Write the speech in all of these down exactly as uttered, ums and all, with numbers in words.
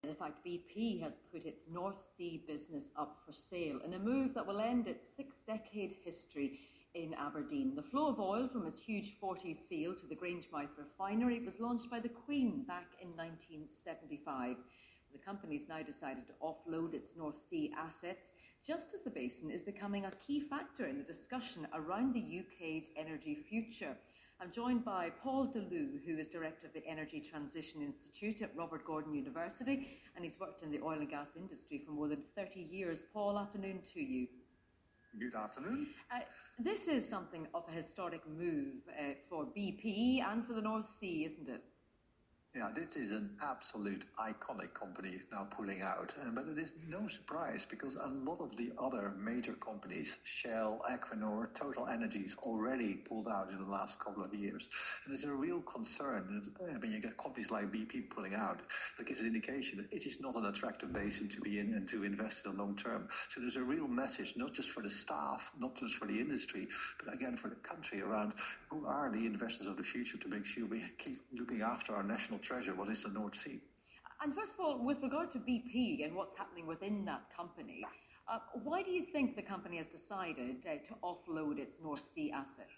In fact, B P has put its North Sea business up for sale in a move that will end its six-decade history in Aberdeen. The flow of oil from its huge Forties field to the Grangemouth refinery was launched by the Queen back in nineteen seventy-five. The company's now decided to offload its North Sea assets, just as the basin is becoming a key factor in the discussion around the U K's energy future. I'm joined by Paul Delue, who is Director of the Energy Transition Institute at Robert Gordon University, and he's worked in the oil and gas industry for more than thirty years. Paul, afternoon to you. Good afternoon. Uh, this is something of a historic move uh, for B P and for the North Sea, isn't it? Yeah, this is an absolute iconic company now pulling out. Uh, but it is no surprise because a lot of the other major companies, Shell, Equinor, Total Energies, already pulled out in the last couple of years. And there's a real concern that, I mean, you get companies like B P pulling out. That gives an indication that it is not an attractive basin to be in and to invest in the long term. So there's a real message, not just for the staff, not just for the industry, but again for the country around who are the investors of the future to make sure we keep looking after our national treasure, what is the North Sea. And first of all, with regard to B P and what's happening within that company, uh, why do you think the company has decided uh, to offload its North Sea assets?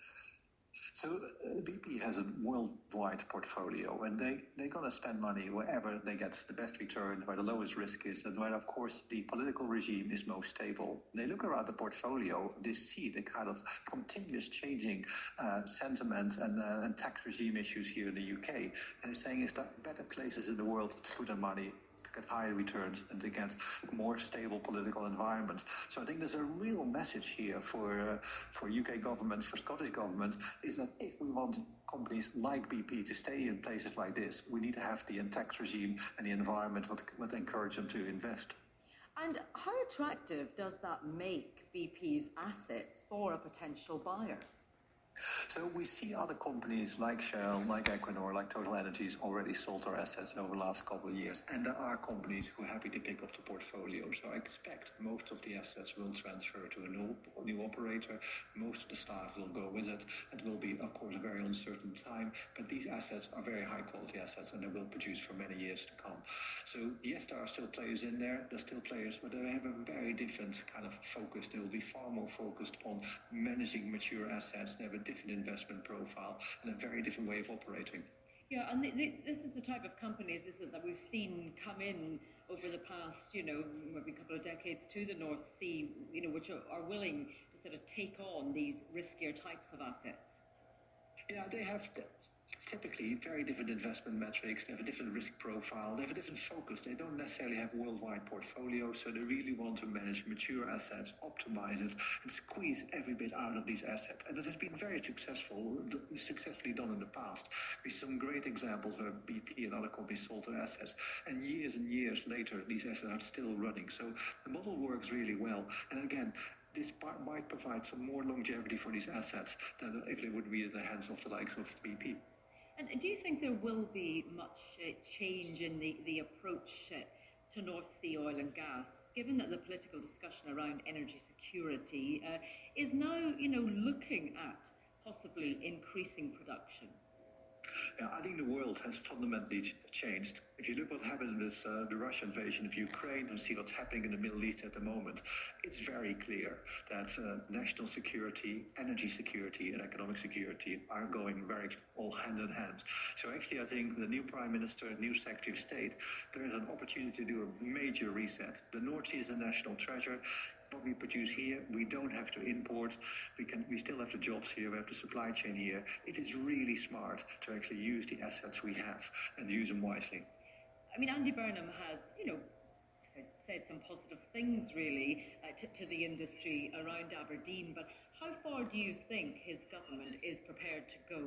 So uh, B P has a worldwide portfolio, and they, they're going to spend money wherever they get the best return, where the lowest risk is, and where, of course, the political regime is most stable. They look around the portfolio, they see the kind of continuous changing uh, sentiment and, uh, and tax regime issues here in the U K, and they're saying is there better places in the world to put their money, get higher returns and to get more stable political environment. So I think there's a real message here for uh, for U K government, for Scottish government, is that if we want companies like B P to stay in places like this, we need to have the tax regime and the environment that would encourage them to invest. And how attractive does that make B P's assets for a potential buyer? So we see other companies like Shell, like Equinor, like Total Energies already sold their assets over the last couple of years. And there are companies who are happy to pick up the portfolio. So I expect most of the assets will transfer to a new, new operator. Most of the staff will go with it. It will be, of course, a very uncertain time. But these assets are very high quality assets and they will produce for many years to come. So yes, there are still players in there. There's still players, but they have a very different kind of focus. They will be far more focused on managing mature assets. They have a different investment profile and a very different way of operating. Yeah, and the, the, this is the type of companies, isn't it, that we've seen come in over the past, you know, maybe a couple of decades to the North Sea, you know, which are, are willing to sort of take on these riskier types of assets. Yeah, they have typically very different investment metrics. They have a different risk profile. They have a different focus. They don't necessarily have worldwide portfolios, so they really want to manage mature assets, optimize it, and squeeze every bit out of these assets. And it has been very successful, successfully done in the past. With some great examples where B P and other companies sold their assets, and years and years later, these assets are still running. So the model works really well. And again, this might provide some more longevity for these assets than if they would be in the hands of the likes of B P. And do you think there will be much uh, change in the, the approach uh, to North Sea oil and gas, given that the political discussion around energy security uh, is now, you know, looking at possibly increasing production? Yeah, I think the world has fundamentally ch- changed. If you look what happened in this, uh, the Russian invasion of Ukraine and see what's happening in the Middle East at the moment, it's very clear that uh, national security, energy security and economic security are going very all hand in hand. So actually I think the new Prime Minister, new Secretary of State, there is an opportunity to do a major reset. The North Sea is a national treasure. What we produce here, we don't have to import. We can, we still have the jobs here. We have the supply chain here. It is really smart to actually use the assets we have and use them wisely. I mean, Andy Burnham has, you know, said some positive things really uh, to, to the industry around Aberdeen. But how far do you think his government is prepared to go?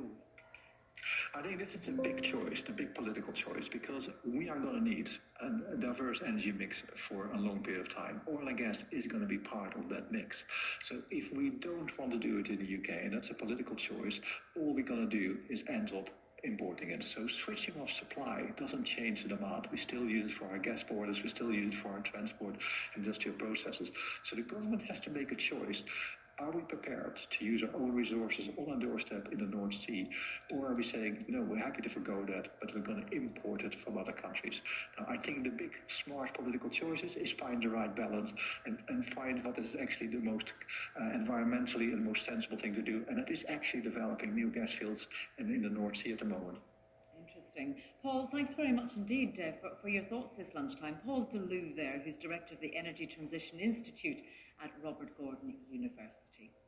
I think this is a big choice, a big political choice, because we are going to need a diverse energy mix for a long period of time. Oil and gas is going to be part of that mix. So if we don't want to do it in the U K, and that's a political choice, all we're going to do is end up importing it. So switching off supply doesn't change the demand. We still use it for our gas boilers, we still use it for our transport industrial processes. So the government has to make a choice. Are we prepared to use our own resources on our doorstep in the North Sea? Or are we saying, no, we're happy to forgo that, but we're going to import it from other countries? Now, I think the big, smart political choices is find the right balance and, and find what is actually the most uh, environmentally and most sensible thing to do. And it is actually developing new gas fields in, in the North Sea at the moment. Interesting. Paul, thanks very much indeed uh, for, for your thoughts this lunchtime. Paul Deleuve there, who's director of the Energy Transition Institute at Robert Gordon University.